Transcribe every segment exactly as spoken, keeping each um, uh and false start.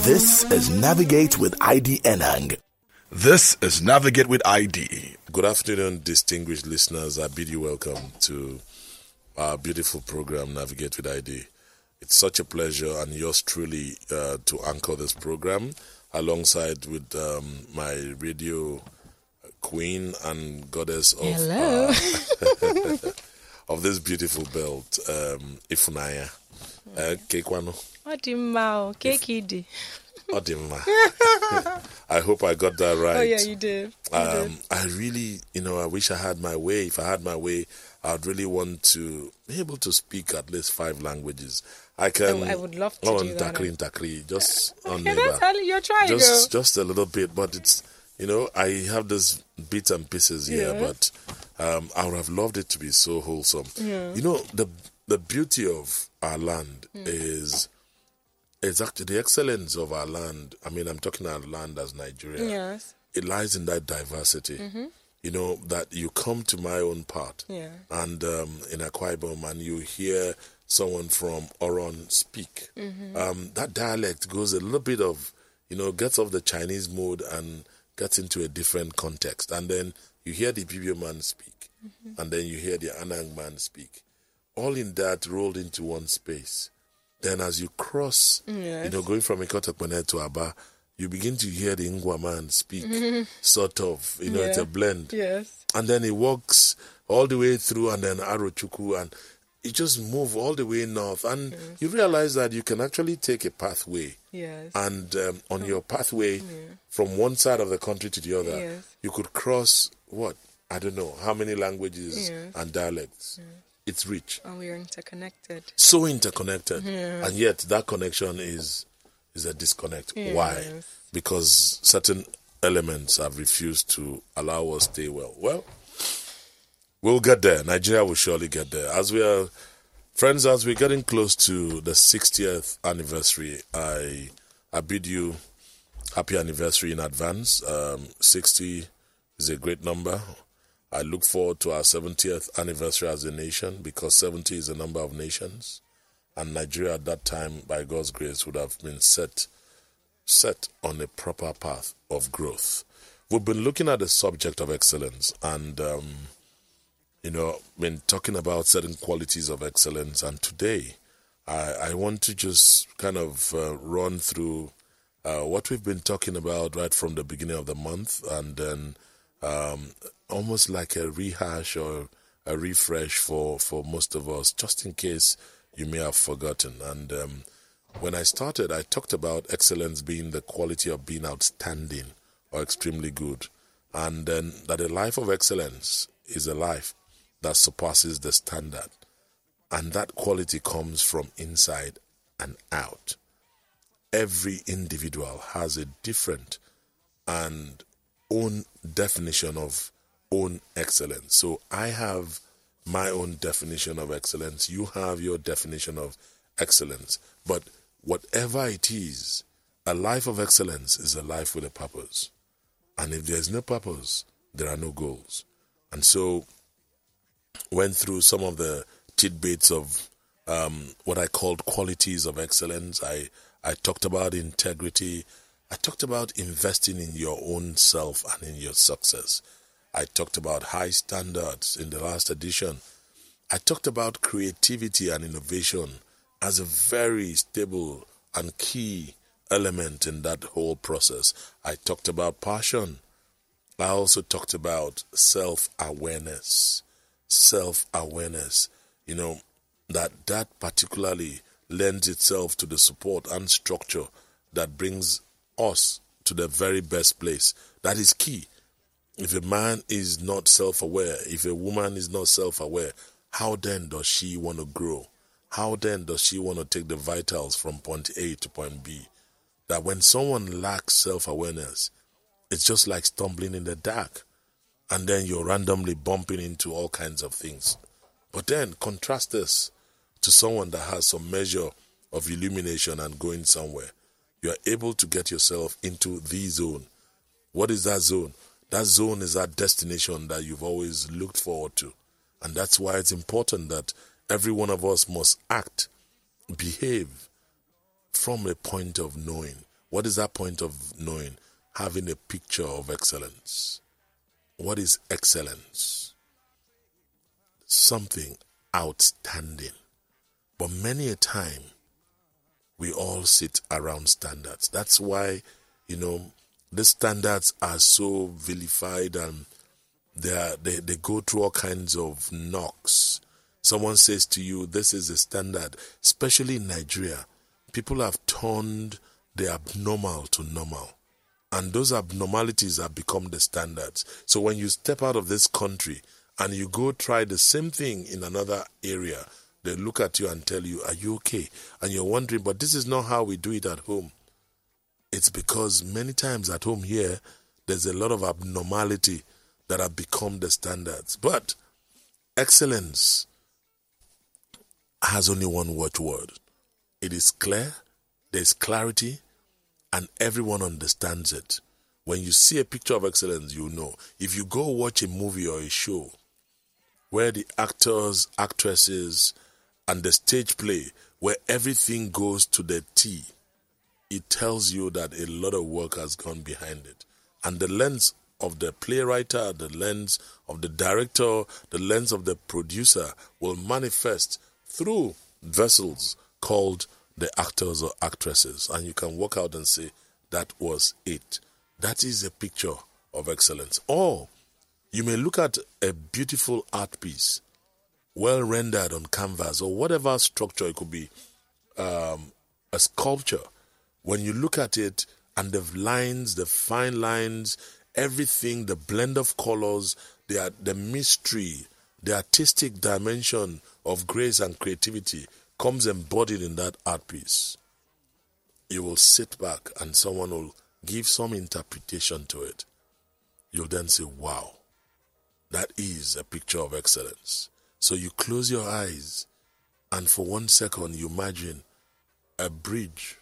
This is Navigate with I D Enang. This is Navigate with I D. Good afternoon, distinguished listeners. I bid you welcome to our beautiful program, Navigate with I D. It's such a pleasure and yours truly uh, to anchor this program alongside with um, my radio queen and goddess of Hello. Uh, of this beautiful belt, um, Ifunanya. Uh, Kekwano. Odimma, Kekidi. Odimma. I hope I got that right. Oh yeah, you did. You um, did. I really, you know, I wish I had my way. If I had my way, I'd really want to be able to speak at least five languages. I can. I, I would love to oh, do that. Takri, takri, just okay, on that's neighbor. how you're trying, Just, girl. just a little bit, but it's, you know, I have this bits and pieces here, Yeah. but um, I would have loved it to be so wholesome. Yeah. You know, the the beauty of our land Mm. is, is actually the excellence of our land. I mean, I'm talking our land as Nigeria. Yes. It lies in that diversity. Mm-hmm. You know, that you come to my own part Yeah. and um, in Akwa Ibom and you hear someone from Oron speak. Mm-hmm. Um, that dialect goes a little bit of, you know, gets off the Chinese mode and gets into a different context. And then you hear the Ibibio man speak. Mm-hmm. And then you hear the Anang man speak. All in that rolled into one space. Then as you cross, Yes. you know, going from Ikotokpene to Aba, you begin to hear the Ngwa man speak, mm-hmm. sort of. You know, Yeah. it's a blend. Yes. And then it walks all the way through and then Arochukwu and it just move all the way north. And Yes. you realize that you can actually take a pathway. Yes. And um, on your pathway, Yeah. from one side of the country to the other, Yes. you could cross, what? I don't know, how many languages Yes. and dialects. Yes. It's rich. And we are interconnected. So interconnected. Yes. And yet that connection is is a disconnect. Yes. Why? Because certain elements have refused to allow us stay well. Well, we'll get there. Nigeria will surely get there. As we are, friends, as we're getting close to the sixtieth anniversary, I I bid you happy anniversary in advance. Um, sixty is a great number. I look forward to our seventieth anniversary as a nation because seventy is the number of nations. And Nigeria at that time, by God's grace, would have been set set on a proper path of growth. We've been looking at the subject of excellence and, um, you know, been talking about certain qualities of excellence. And today, I, I want to just kind of uh, run through uh, what we've been talking about right from the beginning of the month and then um, almost like a rehash or a refresh for, for most of us, just in case you may have forgotten. And um, when I started, I talked about excellence being the quality of being outstanding or extremely good. And then that a life of excellence is a life that surpasses the standard. And that quality comes from inside and out. Every individual has a different and own definition of own excellence. So I have my own definition of excellence. You have your definition of excellence. But whatever it is, a life of excellence is a life with a purpose. And if there's no purpose, there are no goals. And so went through some of the tidbits of um, what I called qualities of excellence. I, I talked about integrity. I talked about investing in your own self and in your success. I talked about high standards in the last edition. I talked about creativity and innovation as a very stable and key element in that whole process. I talked about passion. I also talked about self-awareness. Self-awareness, you know, that that particularly lends itself to the support and structure that brings us to the very best place. That is key. If a man is not self-aware, if a woman is not self-aware, how then does she want to grow? How then does she want to take the vitals from point A to point B? That when someone lacks self-awareness, it's just like stumbling in the dark. And then you're randomly bumping into all kinds of things. But then contrast this to someone that has some measure of illumination and going somewhere. You are able to get yourself into the zone. What is that zone? That zone is that destination that you've always looked forward to. And that's why it's important that every one of us must act, behave from a point of knowing. What is that point of knowing? Having a picture of excellence. What is excellence? Something outstanding. But many a time, we all sit around standards. That's why, you know, the standards are so vilified and they, are, they, they go through all kinds of knocks. Someone says to you, this is a standard, especially in Nigeria. People have turned the abnormal to normal. And those abnormalities have become the standards. So when you step out of this country and you go try the same thing in another area, they look at you and tell you, are you okay? And you're wondering, but this is not how we do it at home. It's because many times at home here, there's a lot of abnormality that have become the standards. But excellence has only one watchword. It is clear, there's clarity, and everyone understands it. When you see a picture of excellence, you know. If you go watch a movie or a show where the actors, actresses, and the stage play, where everything goes to the T, it tells you that a lot of work has gone behind it. And the lens of the playwright, the lens of the director, the lens of the producer will manifest through vessels called the actors or actresses. And you can walk out and say, that was it. That is a picture of excellence. Or you may look at a beautiful art piece, well rendered on canvas, or whatever structure it could be, um, a sculpture. When you look at it and the lines, the fine lines, everything, the blend of colors, the, the mystery, the artistic dimension of grace and creativity comes embodied in that art piece. You will sit back and someone will give some interpretation to it. You'll then say, wow, that is a picture of excellence. So you close your eyes and for one second you imagine a bridge,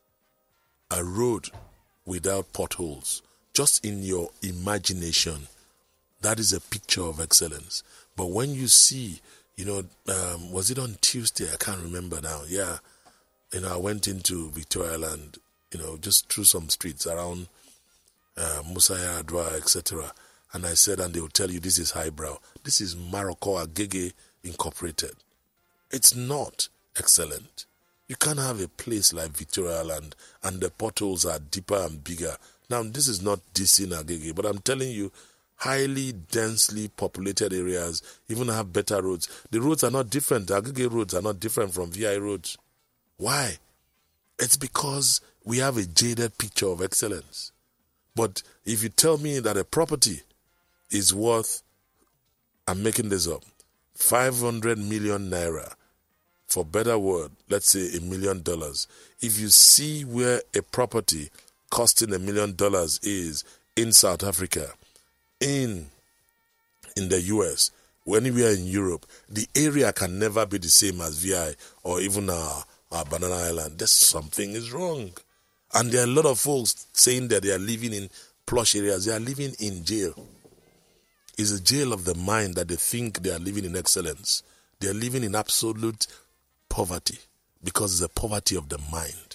a road without potholes, just in your imagination. That is a picture of excellence. But when you see, you know, um, was it on Tuesday? I can't remember now. Yeah. You know, I went into Victoria Land, you know, just through some streets around uh, Musaya, Adwa, et cetera. And I said, and they will tell you this is highbrow. This is Maroko Agege Incorporated. It's not excellent. You can't have a place like Victoria Land and the potholes are deeper and bigger. Now, this is not dissing Agege, but I'm telling you, highly densely populated areas even have better roads. The roads are not different. The Agege roads are not different from V I roads. Why? It's because we have a jaded picture of excellence. But if you tell me that a property is worth, I'm making this up, five hundred million naira, for better word, let's say a million dollars. If you see where a property costing a million dollars is in South Africa, in in the U S, or anywhere in Europe, the area can never be the same as V I or even our, our Banana Island. There's something is wrong. And there are a lot of folks saying that they are living in plush areas. They are living in jail. It's a jail of the mind that they think they are living in excellence. They are living in absolute poverty because it's the poverty of the mind.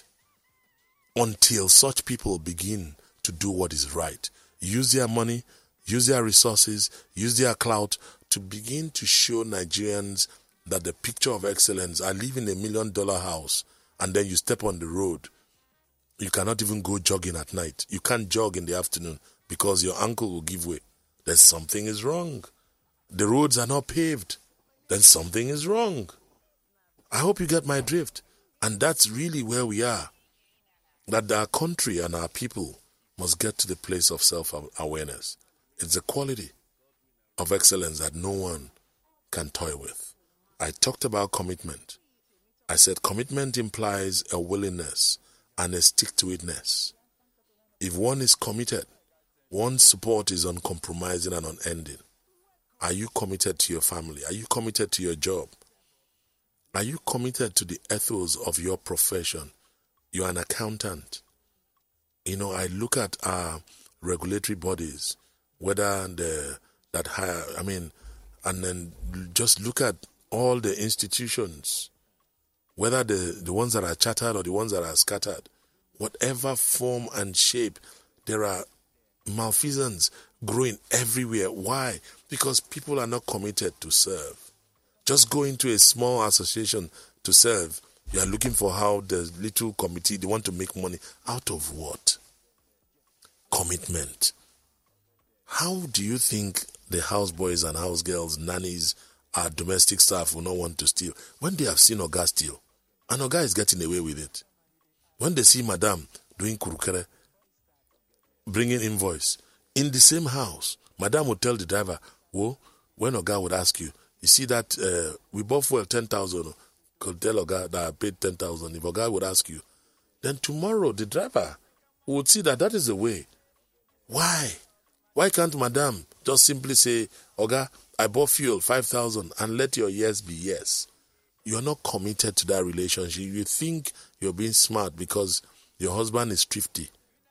Until such people begin to do what is right, use their money, use their resources, use their clout to begin to show Nigerians that the picture of excellence, I live in a million dollar house, and then you step on the road. You cannot even go jogging at night. You can't jog in the afternoon because your ankle will give way. Then something is wrong. The roads are not paved. Then something is wrong. I hope you get my drift. And that's really where we are. That our country and our people must get to the place of self-awareness. It's a quality of excellence that no one can toy with. I talked about commitment. I said commitment implies a willingness and a stick-to-itness. If one is committed, one's support is uncompromising and unending. Are you committed to your family? Are you committed to your job? Are you committed to the ethos of your profession? You're an accountant. You know, I look at our regulatory bodies, whether the that hire, I mean, and then just look at all the institutions, whether the, the ones that are chartered or the ones that are scattered. whatever form and shape, there are malfeasance growing everywhere. Why? Because people are not committed to serve. Just go into a small association to serve. You are looking for how the little committee, they want to make money. Out of what? Commitment. How do you think the houseboys and housegirls, nannies, our domestic staff will not want to steal when they have seen Oga steal? And Oga is getting away with it. When they see Madam doing kurukere, bringing invoice, in the same house, Madam would tell the driver, whoa, when Oga would ask you, you see that uh, we bought fuel ten thousand, could tell Oga that I paid ten thousand. If Oga would ask you, then tomorrow the driver would see that that is the way. Why? Why can't Madam just simply say, Oga, I bought fuel five thousand, and let your yes be yes? You are not committed to that relationship. You think you're being smart because your husband is thrifty.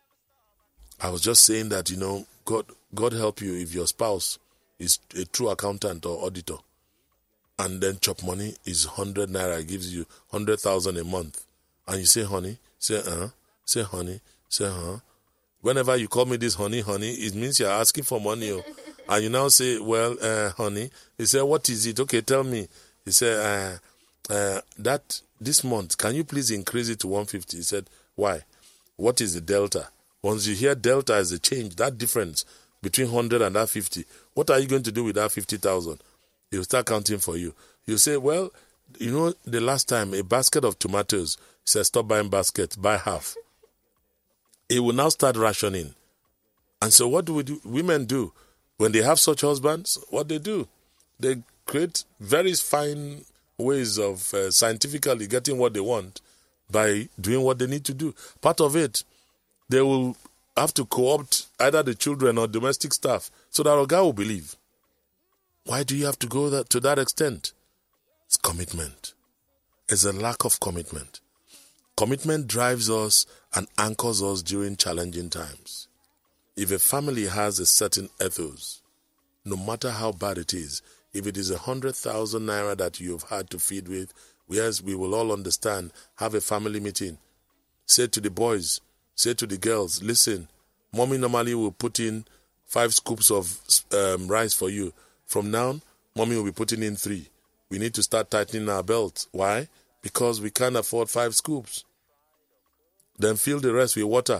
I was just saying that, you know, God, God help you if your spouse is a true accountant or auditor, and then chop money is one hundred naira, gives you one hundred thousand a month. And you say, honey, say, uh, say, honey, say, huh. Whenever you call me this honey, honey, it means you're asking for money. Oh. And you now say, well, uh, honey. He said, what is it? Okay, tell me. He said, uh, uh, that this month, can you please increase it to one hundred fifty? He said, why? What is the delta? Once you hear delta is the change, that difference between one hundred and that fifty, what are you going to do with that fifty thousand? He'll start counting for you. You say, well, you know, the last time a basket of tomatoes, he said, stop buying basket, buy half. It will now start rationing. And so what do we do? Women do. When they have such husbands, what they do? They create very fine ways of uh, scientifically getting what they want by doing what they need to do. Part of it, they will have to co-opt either the children or domestic staff so that our guy will believe. Why do you have to go that, to that extent? It's commitment. It's a lack of commitment. Commitment drives us and anchors us during challenging times. If a family has a certain ethos, no matter how bad it is, if it is a hundred thousand naira that you've had to feed with, yes, we will all understand, have a family meeting. Say to the boys, say to the girls, listen, mommy normally will put in five scoops of um, rice for you. From now, mommy will be putting in three. We need to start tightening our belt. Why? Because we can't afford five scoops. Then fill the rest with water.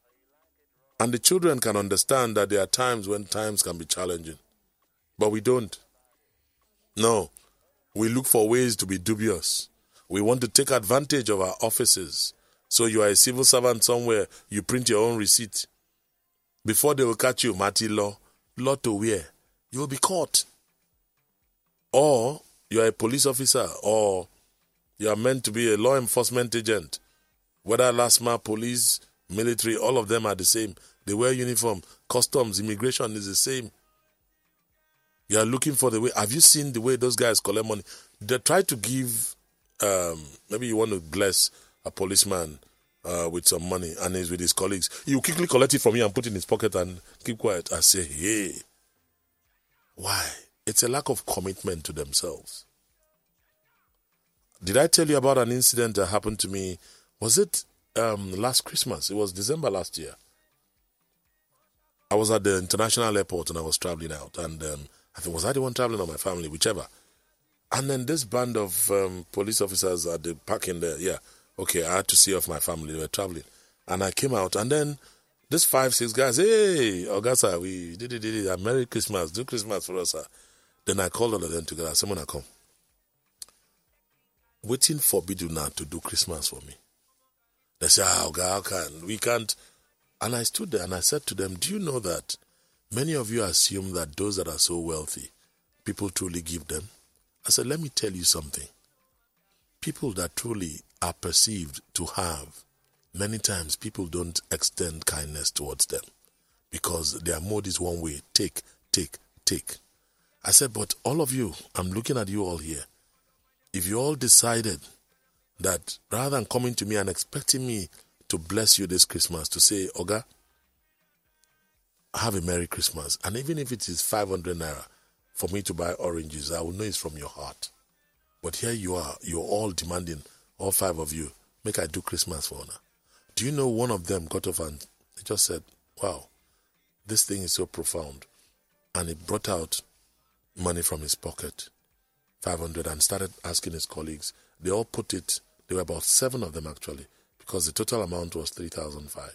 And the children can understand that there are times when times can be challenging. But we don't. No. We look for ways to be dubious. We want to take advantage of our offices. So you are a civil servant somewhere, you print your own receipt. Before they will catch you, Mati law, law to where? You will be caught. Or you are a police officer, or you are meant to be a law enforcement agent. Whether LASMA, police, military, all of them are the same. They wear uniform. Customs, immigration is the same. You are looking for the way. Have you seen the way those guys collect money? They try to give, um, maybe you want to bless a policeman uh, with some money, and he's with his colleagues. You quickly collect it from you and put it in his pocket and keep quiet. I say, hey. Why? It's a lack of commitment to themselves. Did I tell you about an incident that happened to me? Was it um, last Christmas? It was December last year. I was at the international airport and I was traveling out. And um, I think, was I the one traveling or my family? Whichever. And then this band of um, police officers at the parking there. Yeah. Okay, I had to see off my family. They were traveling. And I came out. And then this five, six guys, hey, Augusta, we did it, did it. Merry Christmas. Do Christmas for us, sir. Then I called all of them together. Someone come. Waiting forbid you now to do Christmas for me. They say, ah, God, how can? We can't. And I stood there and I said to them, do you know that many of you assume that those that are so wealthy, people truly give them? I said, let me tell you something. People that truly are perceived to have, many times people don't extend kindness towards them because their mode is one way, take, take, take. I said, but all of you, I'm looking at you all here. If you all decided that rather than coming to me and expecting me to bless you this Christmas, to say, Oga, have a Merry Christmas. And even if it is five hundred naira for me to buy oranges, I will know it's from your heart. But here you are, you're all demanding, all five of you, make I do Christmas for honor. Do you know one of them got off and he just said, wow, this thing is so profound. And he brought out money from his pocket, five hundred, and started asking his colleagues. They all put it, there were about seven of them actually, because the total amount was three thousand five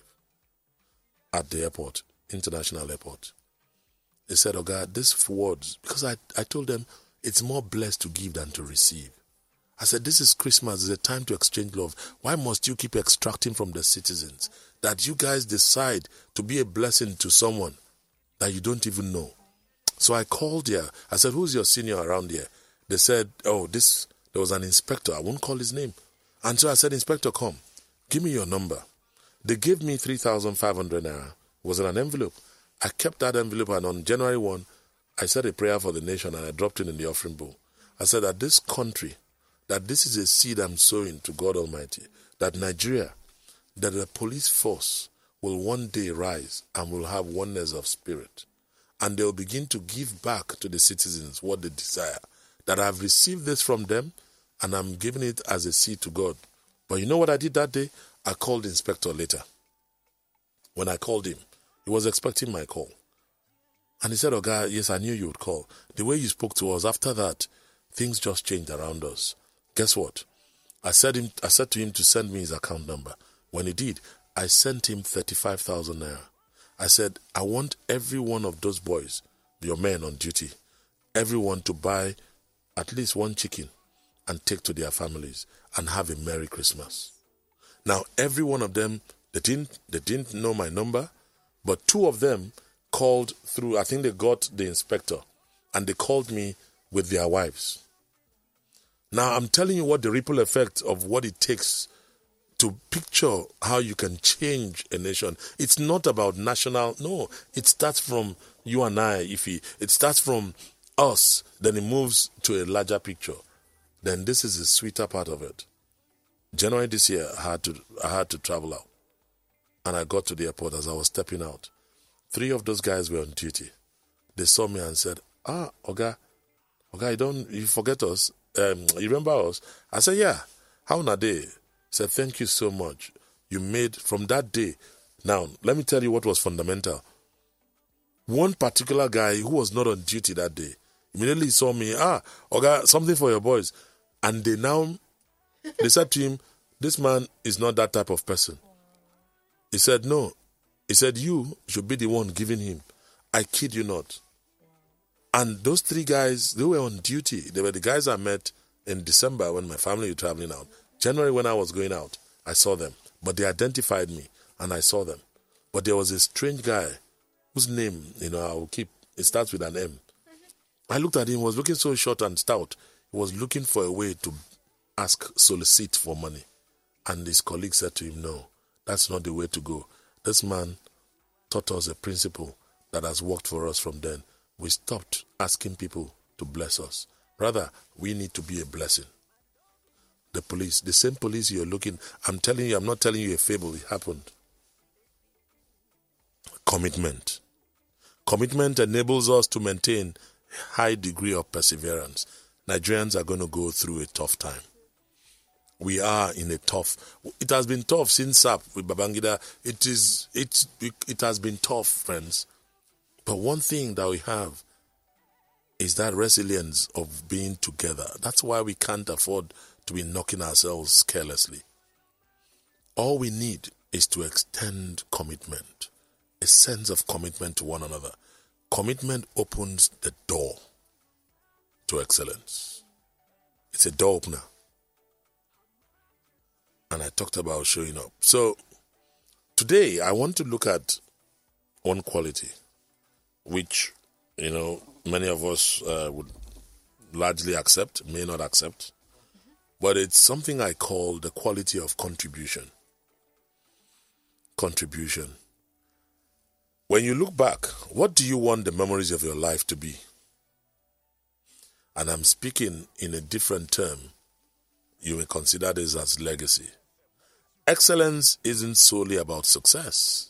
at the airport, international airport. They said, oh God, this words, because I, I told them it's more blessed to give than to receive. I said, this is Christmas, it's a time to exchange love. Why must you keep extracting from the citizens? That you guys decide to be a blessing to someone that you don't even know. So I called here. I said, who's your senior around here? They said, oh, this, there was an inspector. I won't call his name. And so I said, Inspector, come, give me your number. They gave me three thousand five hundred naira. It was in an envelope. I kept that envelope, and on January first, I said a prayer for the nation, and I dropped it in the offering bowl. I said that this country, that this is a seed I'm sowing to God Almighty, that Nigeria, that the police force will one day rise and will have oneness of spirit. And they'll begin to give back to the citizens what they desire. That I've received this from them, and I'm giving it as a seed to God. But you know what I did that day? I called the inspector later. When I called him, he was expecting my call. And he said, oh God, yes, I knew you would call. The way you spoke to us, after that, things just changed around us. Guess what? I said him. I said to him to send me his account number. When he did, I sent him thirty-five thousand naira. I said, I want every one of those boys, your men on duty, everyone to buy at least one chicken and take to their families and have a Merry Christmas. Now, every one of them, they didn't, they didn't know my number, but two of them called through, I think they got the inspector, and they called me with their wives. Now, I'm telling you what the ripple effect of what it takes to picture how you can change a nation. It's not about national, no, it starts from you and I, if he, it starts from us, then it moves to a larger picture. Then this is the sweeter part of it. January this year, I had to I had to travel out. And I got to the airport as I was stepping out. Three of those guys were on duty. They saw me and said, ah, Oga, Oga, you don't, you forget us? Um, you remember us? I said, yeah. How na they? He said, thank you so much. You made, from that day. Now, let me tell you what was fundamental. One particular guy who was not on duty that day, immediately saw me, ah, Oga, something for your boys. And they now, they said to him, this man is not that type of person. He said, no. He said, you should be the one giving him. I kid you not. And those three guys, they were on duty. They were the guys I met in December when my family was traveling out. January when I was going out, I saw them. But they identified me, and I saw them. But there was a strange guy whose name, you know, I will keep, it starts with an M. I looked at him, he was looking so short and stout. He was looking for a way to ask, solicit for money. And his colleague said to him, no, that's not the way to go. This man taught us a principle that has worked for us from then. We stopped asking people to bless us. Rather, we need to be a blessing. The police, the same police you're looking, I'm telling you, I'm not telling you a fable, it happened. Commitment. Commitment enables us to maintain a high degree of perseverance. Nigerians are going to go through a tough time. We are in a tough, it has been tough since up with Babangida. It is, it, it has been tough, friends. But one thing that we have is that resilience of being together. That's why we can't afford to be knocking ourselves carelessly. All we need is to extend commitment, a sense of commitment to one another. Commitment opens the door to excellence. It's a door opener. And I talked about showing up. So today I want to look at one quality which, you know, many of us uh, would largely accept, may not accept. But it's something I call the quality of contribution. Contribution. When you look back, what do you want the memories of your life to be? And I'm speaking in a different term. You may consider this as legacy. Excellence isn't solely about success.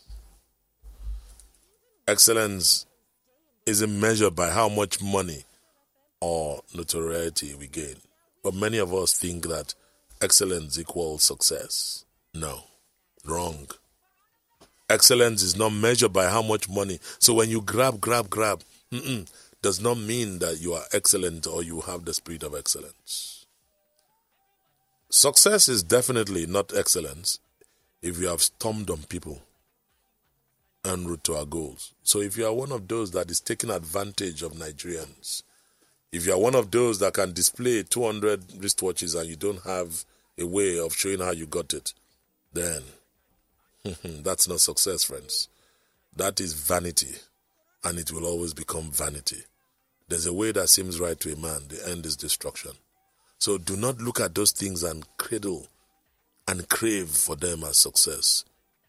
Excellence isn't measured by how much money or notoriety we gain. But many of us think that excellence equals success. No, Wrong. Excellence is not measured by how much money. So when you grab, grab, grab, mm-mm, does not mean that you are excellent or you have the spirit of excellence. Success is definitely not excellence if you have stormed on people en route to our goals. So if you are one of those that is taking advantage of Nigerians, if you are one of those that can display two hundred wristwatches and you don't have a way of showing how you got it, then that's not success, friends. That is vanity, and it will always become vanity. There's a way that seems right to a man. The end is destruction. So do not look at those things and cradle and crave for them as success.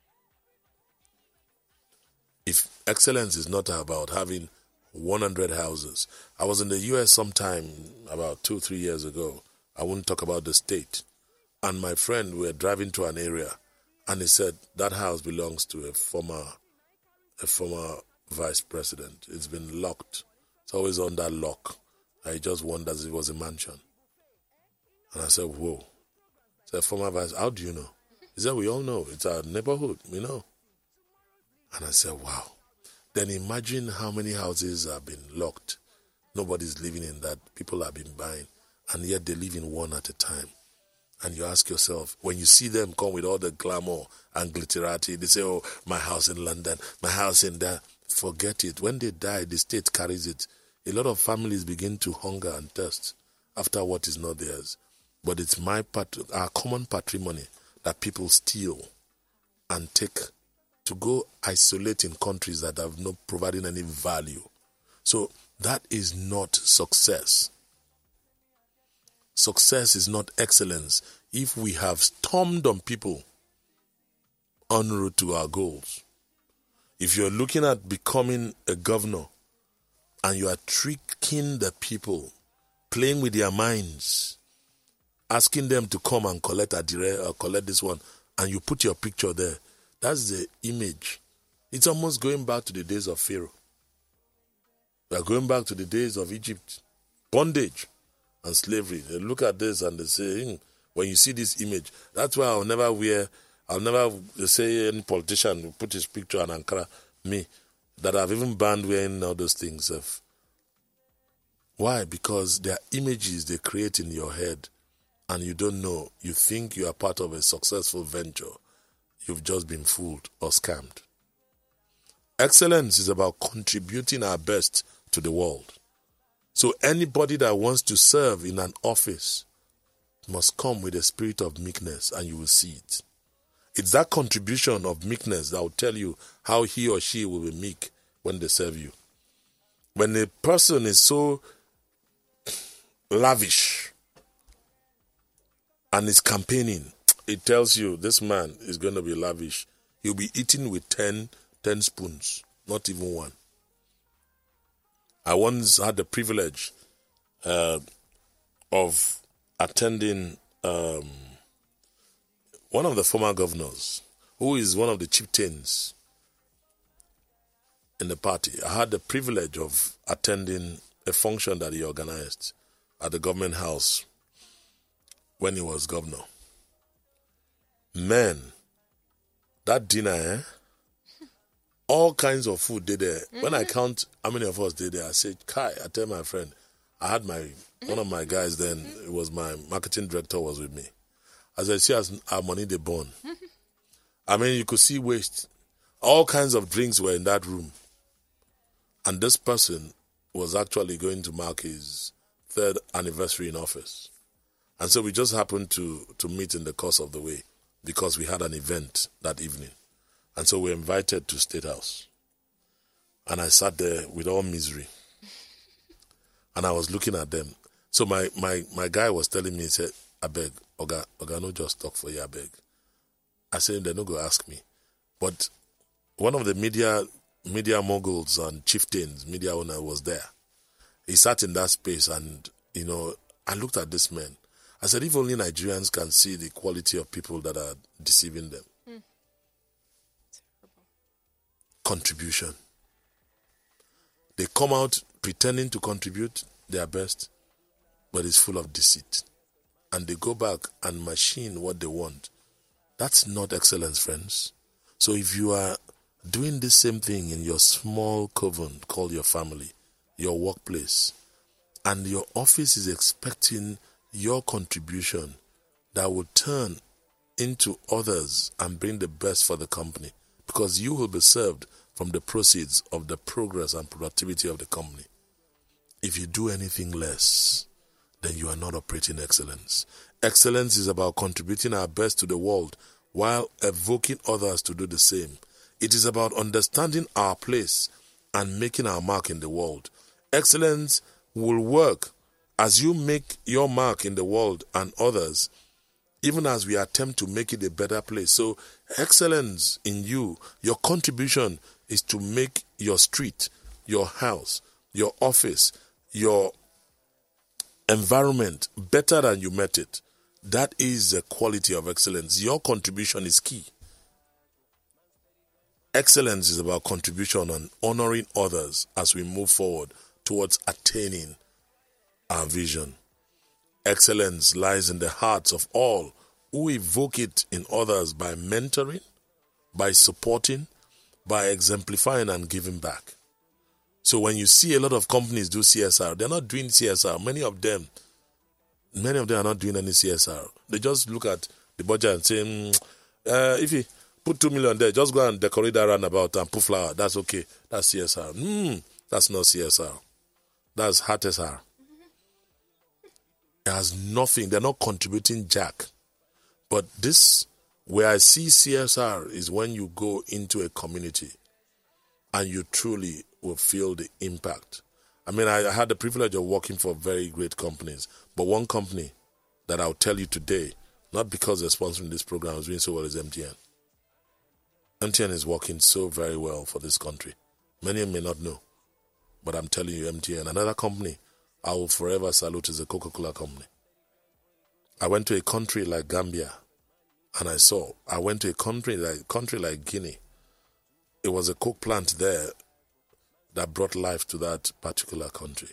If excellence is not about having one hundred houses. I was in the U S sometime about two, three years ago. I won't talk about the state. And my friend, we were driving to an area, and he said, that house belongs to a former a former vice president. It's been locked. It's always under lock. I just wondered if it was a mansion. And I said, whoa. He said, former vice, how do you know? He said, we all know. It's our neighborhood, we know. And I said, wow. Then imagine how many houses have been locked. Nobody's living in that. People have been buying. And yet they live in one at a time. And you ask yourself, when you see them come with all the glamour and glitterati, they say, oh, my house in London, my house in there. Forget it. When they die, the state carries it. A lot of families begin to hunger and thirst after what is not theirs. But it's my part, our common patrimony that people steal and take to go isolate in countries that have not providing any value. So that is not success. Success is not excellence if we have stormed on people en route to our goals. If you're looking at becoming a governor and you are tricking the people, playing with their minds, asking them to come and collect a dire or collect this one, and you put your picture there, that's the image. It's almost going back to the days of Pharaoh. We are going back to the days of Egypt, bondage and slavery. They look at this and they say, hmm, when you see this image, that's why I'll never wear, I'll never say any politician put his picture on Ankara, me, that I've even banned wearing all those things. Why? Because they are images they create in your head and you don't know. You think you are part of a successful venture. You've just been fooled or scammed. Excellence is about contributing our best to the world. So anybody that wants to serve in an office must come with a spirit of meekness, and you will see it. It's that contribution of meekness that will tell you how he or she will be meek when they serve you. When a person is so lavish and is campaigning, it tells you this man is going to be lavish. He'll be eating with ten, ten spoons, not even one. I once had the privilege uh, of attending um, one of the former governors, who is one of the chieftains in the party. I had the privilege of attending a function that he organized at the government house when he was governor. Man, that dinner, eh? All kinds of food did there. Mm-hmm. When I count how many of us did there, I said, Kai, I tell my friend, I had my, one of my guys then, it was my marketing director was with me. As I see as our money they burn. I mean, you could see waste. All kinds of drinks were in that room. And this person was actually going to mark his third anniversary in office. And so we just happened to, to meet in the course of the way because we had an event that evening. And so we were invited to State House. And I sat there with all misery. And I was looking at them. So my, my, my guy was telling me, he said, I beg, Oga, Oga, no just talk for you, I beg. I said, they're not going to ask me. But one of the media media moguls and chieftains, media owner was there. He sat in that space and, you know, I looked at this man. I said, if only Nigerians can see the quality of people that are deceiving them. Mm. Contribution. They come out pretending to contribute their best, but it's full of deceit. And they go back and machine what they want That's not excellence, friends. So if you are doing the same thing in your small coven called your family, your workplace, and your office is expecting your contribution that will turn into others and bring the best for the company, because you will be served from the proceeds of the progress and productivity of the company. If you do anything less, then you are not operating excellence. Excellence is about contributing our best to the world while evoking others to do the same. It is about understanding our place and making our mark in the world. Excellence will work as you make your mark in the world and others, even as we attempt to make it a better place. So excellence in you, your contribution is to make your street, your house, your office, your environment better than you met it. That is the quality of excellence. Your contribution is key. Excellence is about contribution and honoring others as we move forward towards attaining our vision. Excellence lies in the hearts of all who evoke it in others by mentoring, by supporting, by exemplifying and giving back. So when you see a lot of companies do C S R, they're not doing C S R. Many of them, many of them are not doing any C S R. They just look at the budget and say, mm, uh, if you put two million there, just go and decorate that roundabout and put flower. That's okay. That's C S R. Mm, that's not C S R. That's H S R. It has nothing. They're not contributing jack. But this, where I see C S R, is when you go into a community and you truly will feel the impact. I mean, I, I had the privilege of working for very great companies, but one company that I'll tell you today, not because they're sponsoring this program, is doing so well, is M T N. M T N is working so very well for this country. Many may not know, but I'm telling you, M T N. Another company I will forever salute is the Coca-Cola company. I went to a country like Gambia, and I saw. I went to a country like country like Guinea. It was a Coke plant there that brought life to that particular country.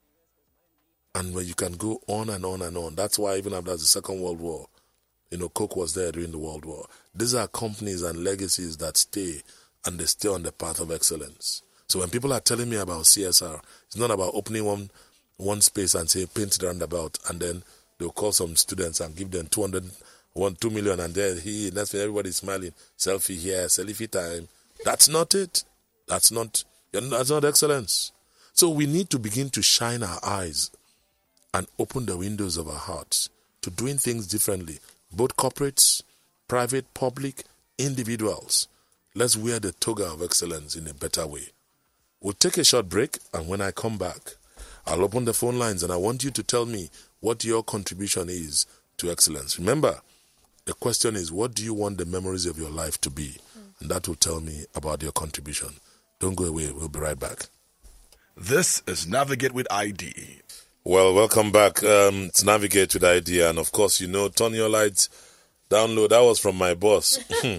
And where you can go on and on and on. That's why even after the Second World War, you know, Coke was there during the World War. These are companies and legacies that stay, and they stay on the path of excellence. So when people are telling me about C S R, it's not about opening one one space and say, paint the roundabout, and then they'll call some students and give them two hundred, one, two million, and then he, that's when everybody's smiling. Selfie here, selfie time. That's not it. That's not, that's not excellence. So we need to begin to shine our eyes and open the windows of our hearts to doing things differently. Both corporates, private, public, individuals. Let's wear the toga of excellence in a better way. We'll take a short break, and when I come back, I'll open the phone lines, and I want you to tell me what your contribution is to excellence. Remember, the question is, what do you want the memories of your life to be? Mm. And that will tell me about your contribution. Don't go away. We'll be right back. This is Navigate with I D. Well, welcome back. Um, it's Navigate with I D. And, of course, you know, turn your lights down low. That was from my boss.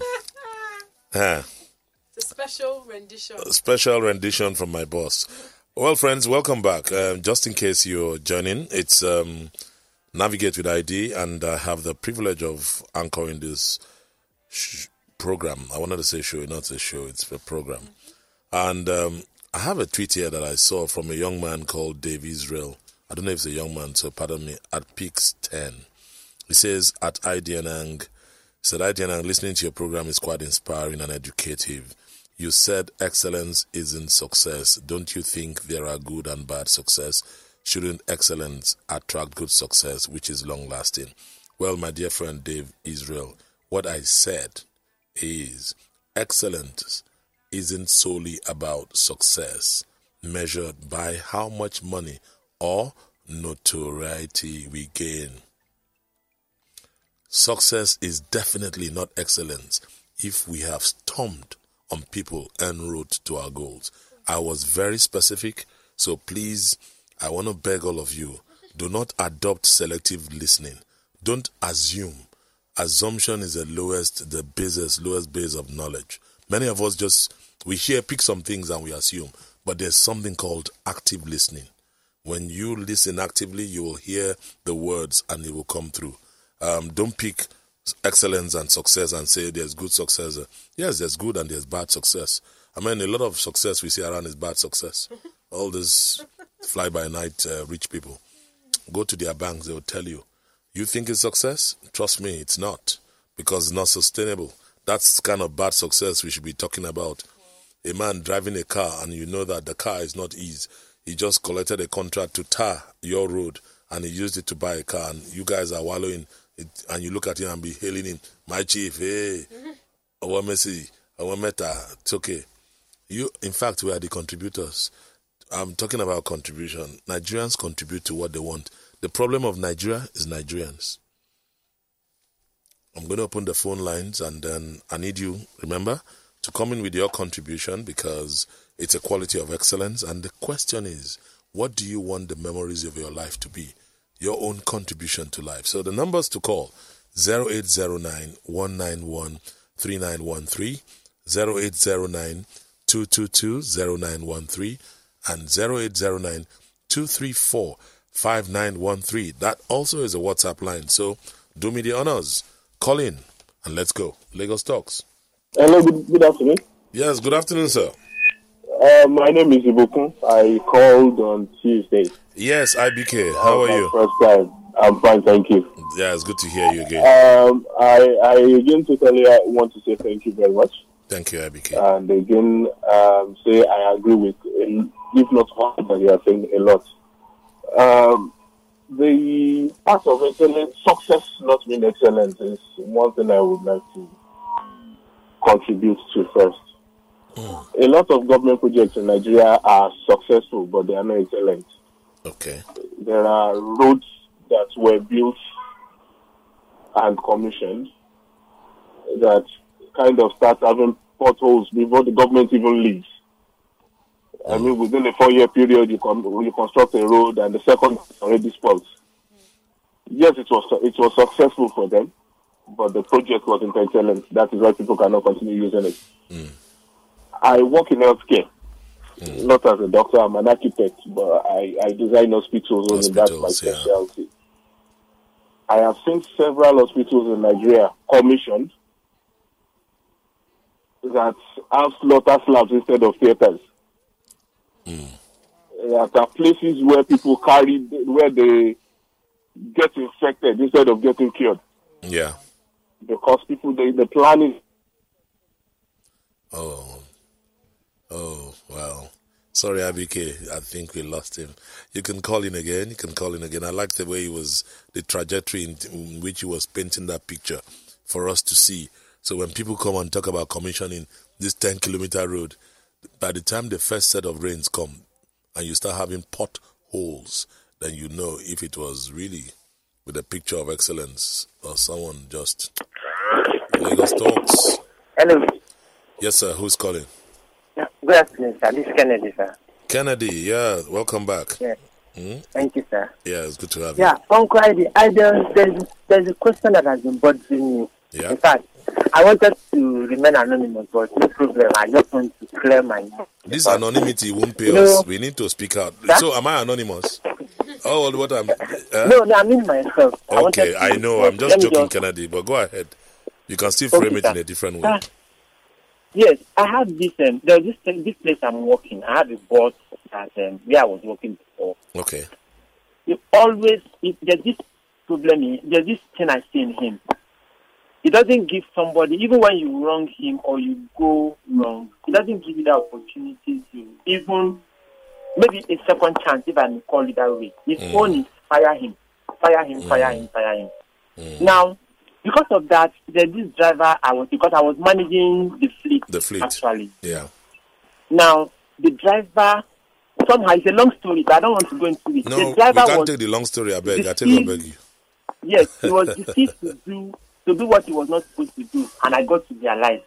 huh. It's a special rendition. A special rendition from my boss. Well, friends, welcome back. Um, just in case you're joining, it's um, Navigate with I D, and I have the privilege of anchoring this sh- program. I wanted to say show, not a show, it's a program. And um, I have a tweet here that I saw from a young man called Dave Israel. I don't know if it's a young man, so pardon me, at Peaks ten. He says, at I D N A N G, he said, I D N A N G, listening to your program is quite inspiring and educative. You said excellence isn't success. Don't you think there are good and bad success? Shouldn't excellence attract good success, which is long-lasting? Well, my dear friend Dave Israel, what I said is excellence isn't solely about success measured by how much money or notoriety we gain. Success is definitely not excellence if we have stomped on people en route to our goals. I was very specific, so please, I want to beg all of you, do not adopt selective listening. Don't assume. Assumption is the lowest, the basest, lowest base of knowledge. Many of us just, we hear, pick some things and we assume, but there's something called active listening. When you listen actively, you will hear the words and it will come through. Um, don't pick excellence and success and say there's good success. Yes, there's good and there's bad success. I mean, a lot of success we see around is bad success. All this fly-by-night uh, rich people. Go to their banks, they will tell you. You think it's success? Trust me, it's not. Because it's not sustainable. That's kind of bad success we should be talking about. A man driving a car and you know that the car is not his. He just collected a contract to tar your road and he used it to buy a car and you guys are wallowing it, and you look at him and be hailing him. My chief, hey, I want Messi, I want Meta, it's okay. You, in fact, we are the contributors. I'm talking about contribution. Nigerians contribute to what they want. The problem of Nigeria is Nigerians. I'm going to open the phone lines and then I need you, remember, to come in with your contribution because it's a quality of excellence. And the question is, what do you want the memories of your life to be? Your own contribution to life. So the numbers to call, zero eight zero nine, one nine one, three nine one three, zero eight zero nine, two two two, zero nine one three, and zero eight zero nine, two three four, five nine one three. That also is a WhatsApp line. So do me the honors. Call in and let's go. Lagos Talks. Hello, good, good afternoon. Yes, good afternoon, sir. Uh, my name is Ibukun. I called on Tuesday. Yes, I B K. How are you? First time. I'm fine, thank you. Yeah, it's good to hear you again. Um, I, I again totally want to say thank you very much. Thank you, I B K. And again, um, say I agree with, if not all, that you are saying a lot. Um, the part of excellence, success not being excellent is one thing I would like to contribute to first. Mm. A lot of government projects in Nigeria are successful, but they are not excellent. Okay. There are roads that were built and commissioned that kind of start having potholes before the government even leaves. Mm. I mean, within a four-year period, you, com- you construct a road and the second is already spoiled. Yes, it was it was successful for them, but the project wasn't excellent. That is why people cannot continue using it. Mm. I work in healthcare, mm. not as a doctor. I'm an architect, but I, I design hospitals. Hospitals, that's my specialty. Yeah. I have seen several hospitals in Nigeria commissioned that have slaughter slabs instead of theaters. Mm. That are places where people carry, where they get infected instead of getting cured. Yeah. Because people, they, the planning. Oh. Oh, well. Sorry, I B K. I think we lost him. You can call in again. You can call in again. I like the way he was, the trajectory in, in which he was painting that picture for us to see. So when people come and talk about commissioning this ten-kilometer road, by the time the first set of rains come and you start having potholes, then you know if it was really with a picture of excellence or someone just... Lagos Talks. Hello. Yes, sir. Who's calling? Yeah, good afternoon, sir. This is Kennedy, sir. Kennedy, yeah. Welcome back. Yeah. Mm-hmm. Thank you, sir. Yeah, it's good to have yeah, you. Yeah, Uncle Ivy, I just, there's, there's a question that has been bothering me. Yeah. In fact, I wanted to remain anonymous, but no problem. I just want to clear my name. This anonymity won't pay no. us. We need to speak out. That? So, am I anonymous? Oh, what I'm... Uh? No, no, I mean myself. Okay, I, I know. I'm just joking, just... Kennedy, but go ahead. You can still frame okay, it sir. in a different way. Sir, yes, I have this, um, there's this, this place I'm working. I have a boss that, um, where I was working before. Okay. It always, it, there's this problem, there's this thing I see in him. He doesn't give somebody, even when you wrong him or you go wrong, he doesn't give you the opportunity to even, maybe a second chance, if I may call it that way. His mm. own is fire him, fire him, mm. fire him, fire him. Mm. Now, because of that, there's this driver I was, because I was managing the fleet, the fleet. actually. Yeah. Now, the driver, somehow, it's a long story, but I don't want to go into it. No, the driver we can't was take the long story, I beg. I tell you, I beg you. Yes, he was deceived to do to do what he was not supposed to do, and I got to realize.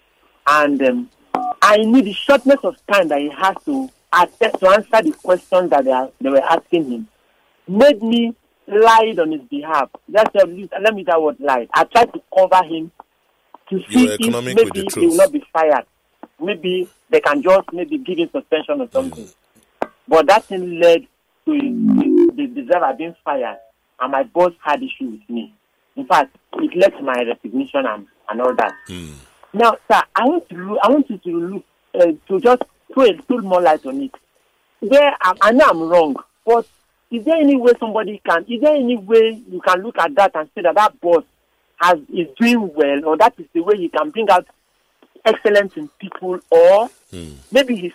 And um, I knew the shortness of time that he has to attempt to answer the questions that they, are, they were asking him made me lie on his behalf. Just uh, let me that word lie. I tried to cover him to see if maybe he will not be fired. Maybe they can just maybe give him suspension or something. Mm. But that thing led to the, the driver being fired, and my boss had issue with me. In fact, it led to my resignation and, and all that. Mm. Now, sir, I want to look, I want you to look uh, to just throw a little more light on it. There, I, I know I'm wrong, but is there any way somebody can? Is there any way you can look at that and say that that boss has is doing well, or that is the way he can bring out excellence in people, or mm. maybe he's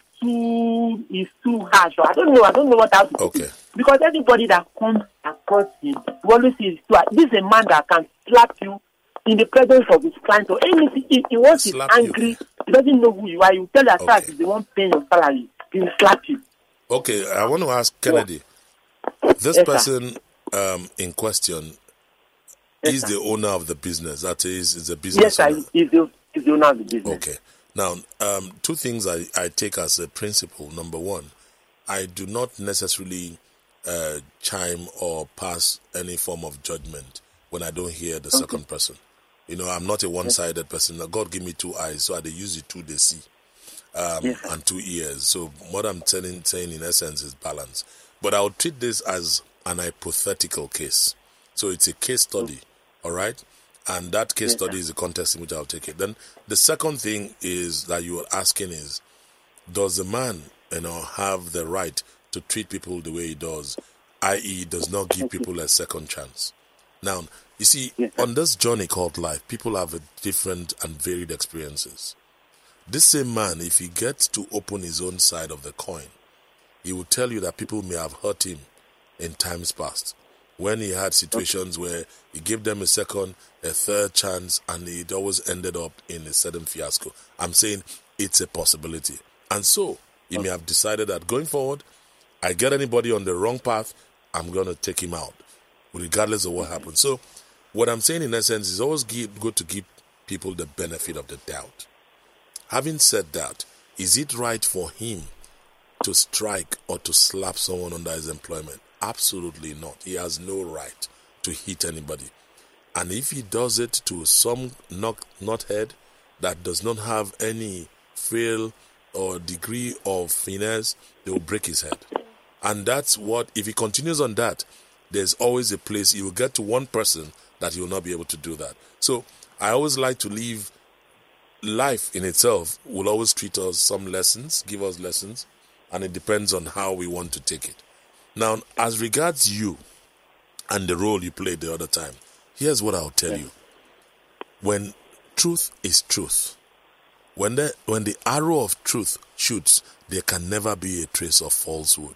too he's too harsh, or I don't know. I don't know what else. Okay. Because everybody that comes across him, you always see this is a man that can slap you in the presence of his client or anything. If he wants he's angry, you. He doesn't know who you are. You tell yourself okay. He's the one paying your salary. He will slap you. Okay, I want to ask Kennedy. Yeah. This yes, person um, in question yes, is sir. the owner of the business. That is, is a business. Yes, owner. Sir. He's the, he's the owner of the business. Okay. Now, um, two things I, I take as a principle. Number one, I do not necessarily uh, chime or pass any form of judgment when I don't hear the okay. second person. You know, I'm not a one-sided person. Now, God give me two eyes, so I use the two they see, um, yes. and two ears. So what I'm telling, saying in essence is balance. But I'll treat this as an hypothetical case. So it's a case study, all right? And that case yes, study is the context in which I'll take it. Then the second thing is that you are asking is, does the man, you know, have the right to treat people the way he does, that is does not give people a second chance? Now, you see, yes, on this journey called life, people have a different and varied experiences. This same man, if he gets to open his own side of the coin, he will tell you that people may have hurt him in times past, when he had situations okay. where he gave them a second, a third chance, and it always ended up in a sudden fiasco. I'm saying it's a possibility. And so, he okay. may have decided that going forward, I get anybody on the wrong path, I'm going to take him out, regardless of what happens. So, what I'm saying in essence is always give, good to give people the benefit of the doubt. Having said that, is it right for him to strike or to slap someone under his employment? Absolutely not. He has no right to hit anybody. And if he does it to some knock, knothead that does not have any frail or degree of finesse, they will break his head. And that's what, if he continues on that, there's always a place, he will get to one person that he will not be able to do that. So I always like to leave life in itself will always treat us some lessons, give us lessons, and it depends on how we want to take it. Now, as regards you and the role you played the other time, here's what I'll tell you. When truth is truth, when the, when the arrow of truth shoots, there can never be a trace of falsehood.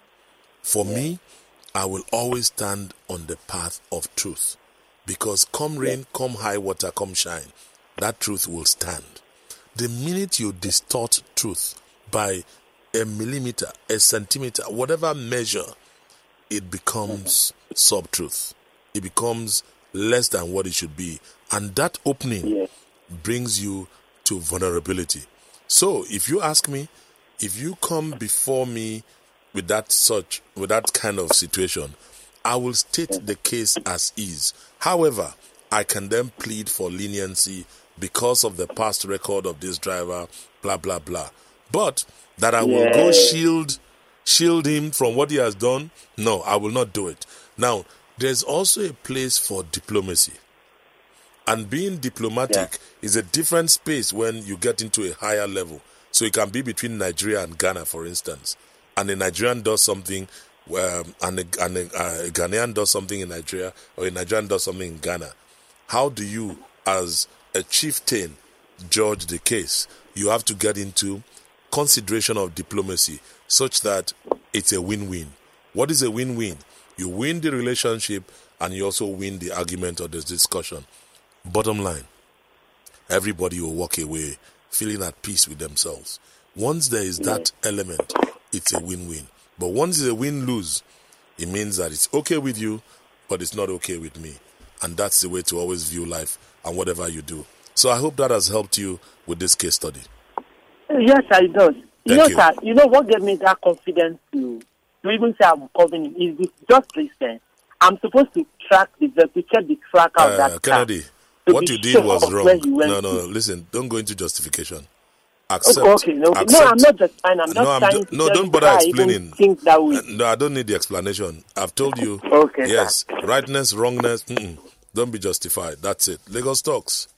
For yeah. me, I will always stand on the path of truth, because come rain, come high water, come shine, that truth will stand. The minute you distort truth by a millimeter, a centimeter, whatever measure, it becomes sub-truth. It becomes less than what it should be. And that opening yeah. brings you to vulnerability. So, if you ask me, if you come before me with that such, with that kind of situation, I will state the case as is. However, I can then plead for leniency because of the past record of this driver, blah, blah, blah. But that I will yeah. go shield, shield him from what he has done, no, I will not do it. Now, there's also a place for diplomacy. And being diplomatic yeah. is a different space when you get into a higher level. So it can be between Nigeria and Ghana, for instance. And a Nigerian does something, um, and, a, and a, uh, a Ghanaian does something in Nigeria, or a Nigerian does something in Ghana. How do you, as a chieftain, judge the case? You have to get into consideration of diplomacy such that it's a win-win. What is a win-win? You win the relationship and you also win the argument or the discussion. Bottom line, everybody will walk away feeling at peace with themselves. Once there is that element, it's a win-win. But once it's a win-lose, it means that it's okay with you, but it's not okay with me. And that's the way to always view life and whatever you do. So I hope that has helped you with this case study. Yes, it does. You Thank know, you. sir, you know what gave me that confidence to, to even say I'm covering him is this, just listen. I'm supposed to track the to check the track out uh, that Kennedy, car, what you did was wrong. No, no, no, listen, don't go into justification. Accept. Okay, okay, no, accept. no, I'm not just trying. I'm just no, I'm trying do, to no, don't bother explaining. Think that way. No, I don't need the explanation. I've told you. Okay, yes, sir. rightness, wrongness. Mm-mm. Don't be justified. That's it. Lagos Talks.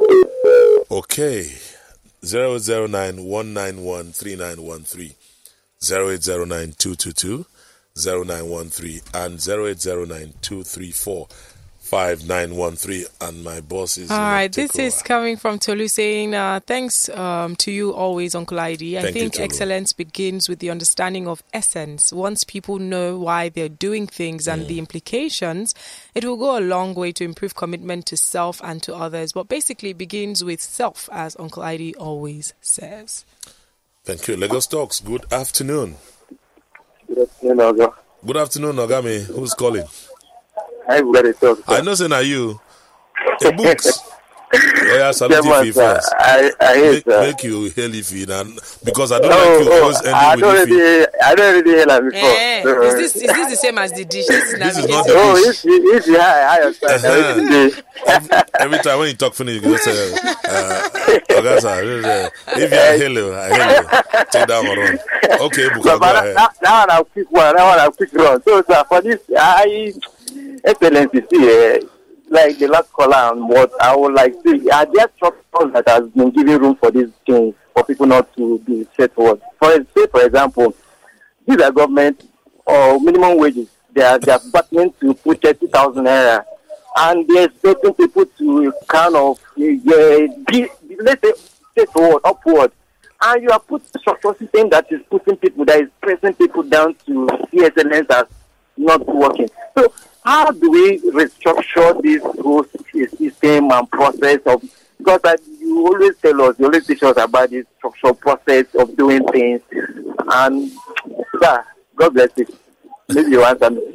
Okay. zero eight zero nine, one nine one, three nine one three. zero eight zero nine, two two two, zero nine one three and zero eight zero nine, two three four, five nine one three. And my boss is... All right, this is coming from Tolu saying, uh, thanks um, to you always, Uncle I D. I Thank think you, excellence begins with the understanding of essence. Once people know why they're doing things and Mm. the implications, it will go a long way to improve commitment to self and to others. But basically it begins with self, as Uncle I D always says. Thank you. Lagos Talks. Good afternoon. Good afternoon, Oga. Good afternoon, Nogami. Who's calling? I've got it. Talk. I know, say, now you. The books. Yeah, salute Chairman, if first. I, I hate Make, that. make you hail if you and because I don't Oh, like you oh, always I ending don't with if you. really, I don't really hear that before. Eh, So, is this is this the same as the dish? This is, This is navigating. not the oh, dish. if you, if you high, higher side, Uh-huh. uh-huh. Every time when you talk funny, you can just say, uh, okay, sir, if you are hello, I hail you. Take that one run. Okay, Buka, So, go but ahead. that, that one I'll quick one, that one I'll quick run. So, sir, for this, I, excellency, see, uh, like the last caller and what I would like to see, are there structures that has been giving room for this thing, for people not to be straightforward? For say, for example, these are government or minimum wages. They are they are battling to put thirty thousand naira, and they're expecting people to kind of uh, be, let's say straightforward, upward. And you are putting a structural system that is putting people, that is pressing people down to see excellence as not working. So how do we restructure this whole system and process of, because uh, you always tell us, you always teach us about this structural process of doing things, and sir, God bless you. Maybe you answer me.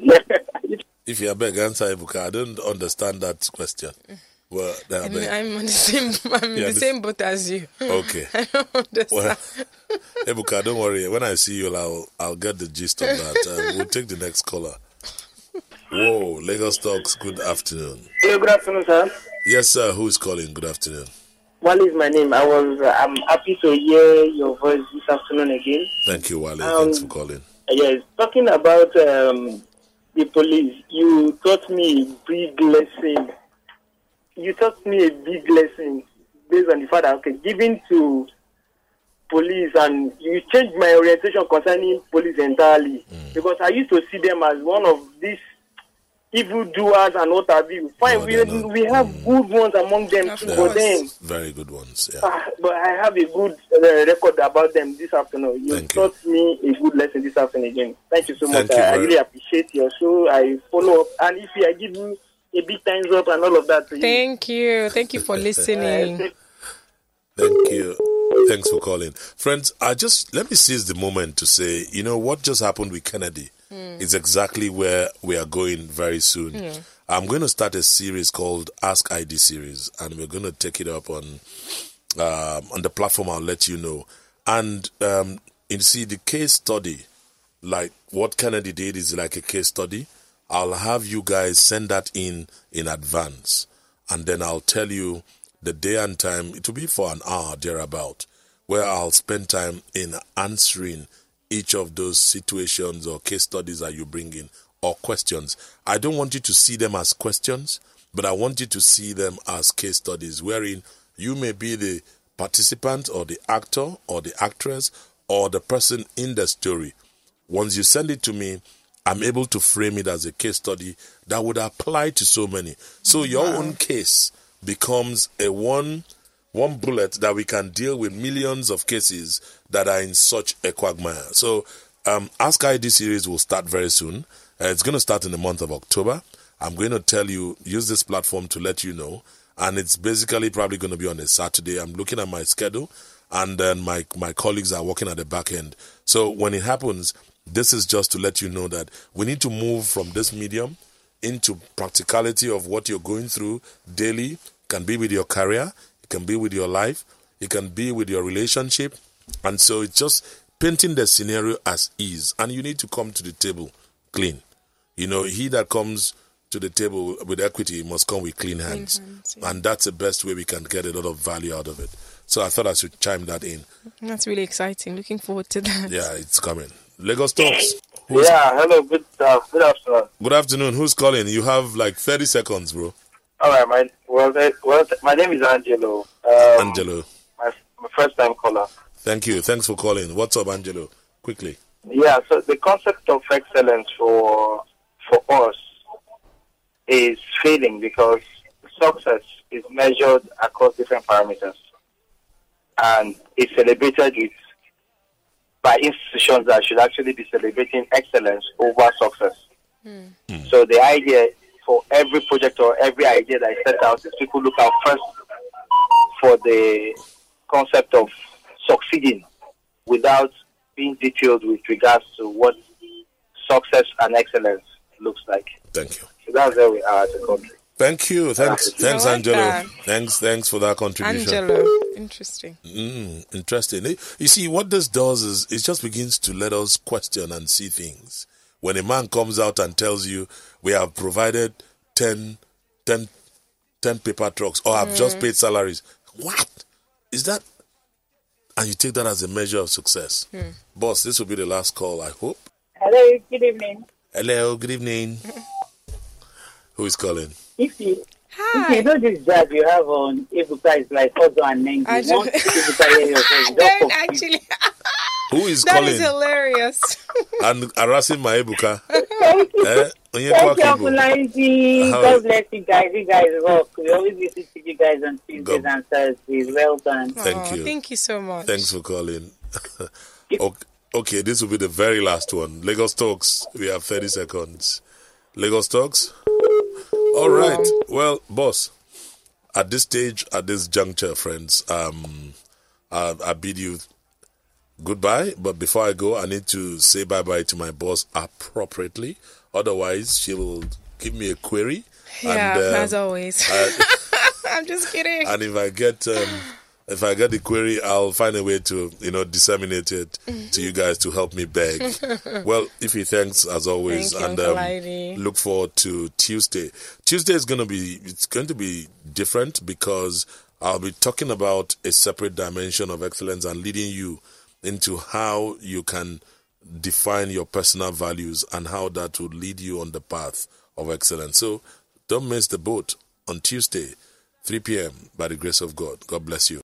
If you are beg answer, Buka, I don't understand that question. Well, then I I'm, beg. I'm on the same. I'm in Yeah, the this- same boat as you. Okay. I don't understand. Well, Ebuka, don't worry. When I see you, I'll I'll get the gist of that. Uh, we'll take the next caller. Whoa, Lagos Talks. Good afternoon. Hello, good afternoon, sir. Yes, sir. Who is calling? Good afternoon. Wale is my name. I was, uh, I'm happy to hear your voice this afternoon again. Thank you, Wale. Um, Thanks for calling. Yes, talking about um, the police, you taught me a big lesson. You taught me a big lesson based on the fact that, okay, giving to police, and you changed my orientation concerning police entirely. Mm. Because I used to see them as one of these evildoers and what have you. Fine, No, we, they're not. we have Mm. good ones among them too, Of but then, course. Very good ones. Yeah. ah, but I have a good uh, record about them this afternoon. You Thank you. taught me a good lesson this afternoon again. Thank you so Thank much. you I, I very- really appreciate your show. I follow up, and if you, I give you a big thumbs up and all of that to you. Thank you. Thank you for listening. Uh, Thank you. Thanks for calling. Friends, I just let me seize the moment to say, you know, what just happened with Kennedy mm. is exactly where we are going very soon. Mm. I'm going to start a series called Ask I D series, and we're going to take it up on um, on the platform. I'll let you know. And um, you see, the case study, like what Kennedy did, is like a case study. I'll have you guys send that in in advance, and then I'll tell you the day and time. It will be for an hour thereabout, where I'll spend time in answering each of those situations or case studies that you bring in, or questions. I don't want you to see them as questions, but I want you to see them as case studies, wherein you may be the participant or the actor or the actress or the person in the story. Once you send it to me, I'm able to frame it as a case study that would apply to so many. So your wow. own case becomes a one one bullet that we can deal with millions of cases that are in such a quagmire. So um, Ask I D series will start very soon. Uh, it's going to start in the month of October. I'm going to tell you, use this platform to let you know. And it's basically probably going to be on a Saturday. I'm looking at my schedule, and then my, my colleagues are working at the back end. So when it happens, this is just to let you know that we need to move from this medium into practicality of what you're going through daily. It can be with your career, it can be with your life, it can be with your relationship. And so it's just painting the scenario as is. And you need to come to the table clean. You know, he that comes to the table with equity must come with clean hands. Clean hands yeah. And that's the best way we can get a lot of value out of it. So I thought I should chime that in. That's really exciting. Looking forward to that. Yeah, it's coming. Lagos Talks. Who's yeah, hello, good, uh, good afternoon. Good afternoon. Who's calling? You have like thirty seconds, bro. All right, my well, well, my name is Angelo. Um, Angelo. My, my first time caller. Thank you. Thanks for calling. What's up, Angelo? Quickly. Yeah, so the concept of excellence for for us is failing because success is measured across different parameters and is celebrated with by institutions that should actually be celebrating excellence over success. Mm. Mm. So the idea for every project or every idea that is set out is people look out first for the concept of succeeding without being detailed with regards to what success and excellence looks like. Thank you. So that's where we are as a country. Thank you. Thanks, thanks, like Angelo. That. Thanks, thanks for that contribution. Angelo, interesting. Mm, interesting. You see, what this does is it just begins to let us question and see things. When a man comes out and tells you, we have provided ten, ten, ten paper trucks or have mm. just paid salaries. What? Is that? And you take that as a measure of success. Mm. Boss, this will be the last call, I hope. Hello, good evening. Hello, good evening. Who is calling? If you, Hi. if you know this job you have on Ebuka is like Ozo and Nengi. I don't, Ebuka don't actually. Who is that calling? That is hilarious. And harassing my Ebuka. Thank you. Eh? Thank you, Apulaisi. God bless you guys. You guys rock. We always listen to you guys on Tuesdays and Thursdays. Well done. Thank oh, you. Thank you so much. Thanks for calling. okay, okay, this will be the very last one. Lagos Talks. We have thirty seconds. Lagos Talks. All right. Well, boss, at this stage, at this juncture, friends, um, I, I bid you goodbye. But before I go, I need to say bye-bye to my boss appropriately. Otherwise, she will give me a query. Yeah, and, um, as always. I, I'm just kidding. And if I get... Um, If I get the query, I'll find a way to, you know, disseminate it to you guys to help me beg. Well, Ify, thanks as always, Thank and um, look forward to Tuesday. Tuesday is going to be it's going to be different because I'll be talking about a separate dimension of excellence and leading you into how you can define your personal values and how that will lead you on the path of excellence. So don't miss the boat on Tuesday, three p.m. by the grace of God. God bless you.